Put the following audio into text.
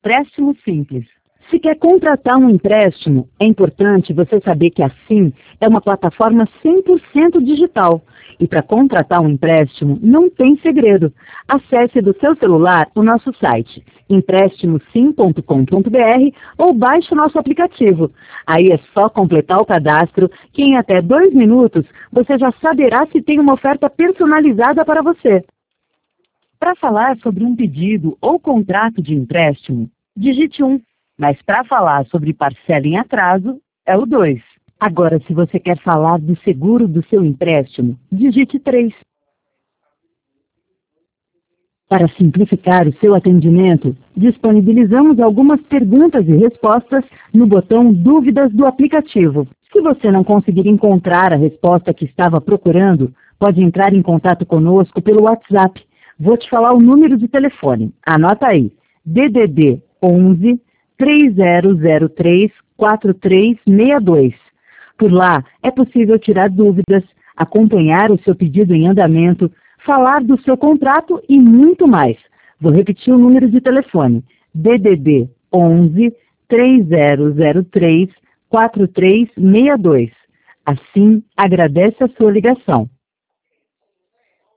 Empréstimo Simples. Se quer contratar um empréstimo, é importante você saber que a Sim é uma plataforma 100% digital. E para contratar um empréstimo, não tem segredo. Acesse do seu celular o nosso site, emprestimosim.com.br, ou baixe o nosso aplicativo. Aí é só completar o cadastro, que em até 2 minutos você já saberá se tem uma oferta personalizada para você. Para falar sobre um pedido ou contrato de empréstimo, digite 1. Mas para falar sobre parcela em atraso, é o 2. Agora, se você quer falar do seguro do seu empréstimo, digite 3. Para simplificar o seu atendimento, disponibilizamos algumas perguntas e respostas no botão Dúvidas do aplicativo. Se você não conseguir encontrar a resposta que estava procurando, pode entrar em contato conosco pelo WhatsApp. Vou te falar o número de telefone. Anota aí. DDD 11 3003 4362. Por lá, é possível tirar dúvidas, acompanhar o seu pedido em andamento, falar do seu contrato e muito mais. Vou repetir o número de telefone. DDD 11 3003 4362. Assim, agradece a sua ligação.